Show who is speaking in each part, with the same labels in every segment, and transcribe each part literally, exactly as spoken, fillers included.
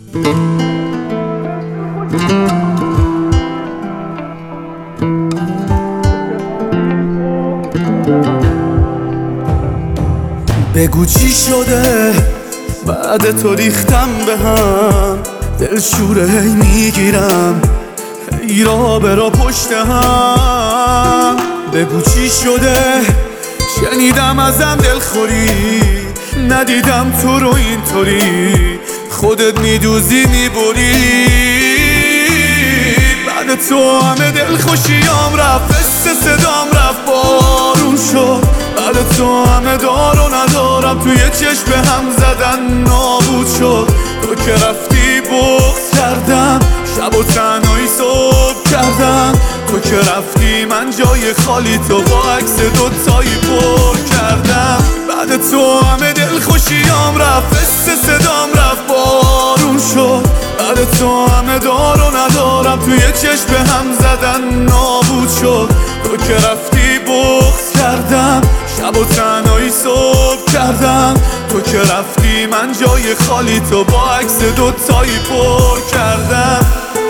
Speaker 1: بگو چی شده بعد تو ریختم به هم، دلشوره هی میگیرم ای را برا پشت هم. بگو چی شده شنیدم ازم دلخوری، ندیدم تو رو اینطوری، خودت میدوزی میبری. بعد تو همه دلخوشیام رفت، قصه صدام رفت بارون شد. بعد تو همه دار و ندارم، توی چشم به هم زدن نابود شد. تو که رفتی بغض کردم، شب و تنهایی صبح کردم. تو که رفتی من جای خالی تو با عکس دوتایی پر کردم. بعد تو همه دلخوشیام رفت، قصه صدام رفت بارون شد. بعد تو همه دار و ندارم، توی چشم به هم زدن نابود شد. تو که رفتی بغض کردم، شب و تنهایی صبح کردم. تو که رفتی من جای خالی تو با عکس دوتایی پر کردم.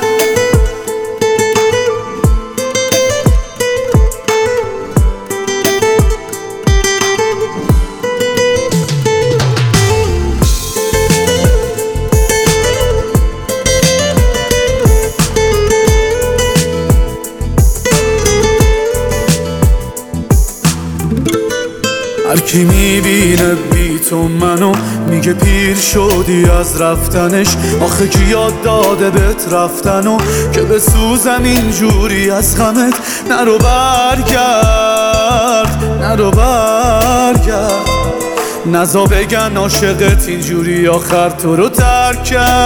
Speaker 1: هر کی میبینه بی تو منو میگه پیر شدی از رفتنش. آخه کی یاد داده بهت رفتنو که بسوزم اینجوری از غمت. نرو برگرد نرو برگرد، نزا بگن عاشقت اینجوری آخر تو رو ترک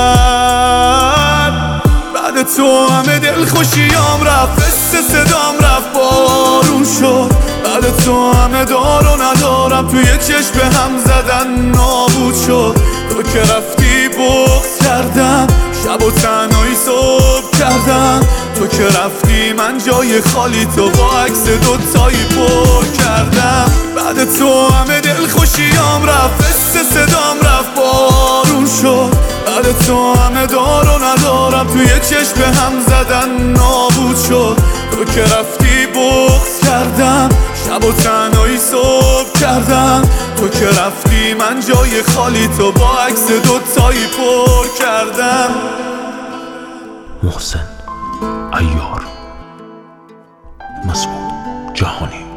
Speaker 1: کرد. بعد تو همه دلخوشیام رفت، قصه صدام رفت بارون شد. بعد تو همه دار و ندارم، توی چشم به هم زدن نابود شد. تو که رفتی بغض کردم، شب و تنهایی صبح کردم. تو که رفتی من جای خالی تو با عکس دوتایی پر کردم. بعد تو همه دلخوشیام رفت، قصه صدام رفت بارون شد. بعد تو همه دار و ندارم، توی چشم به هم زدن نابود شد. تو که رفتی بغض کردم، شب و تنهایی صبح کردم. تو که رفتی من جای خالی تو با عکس دوتایی پر کردم.
Speaker 2: محسن عیار، مسعود جهانی.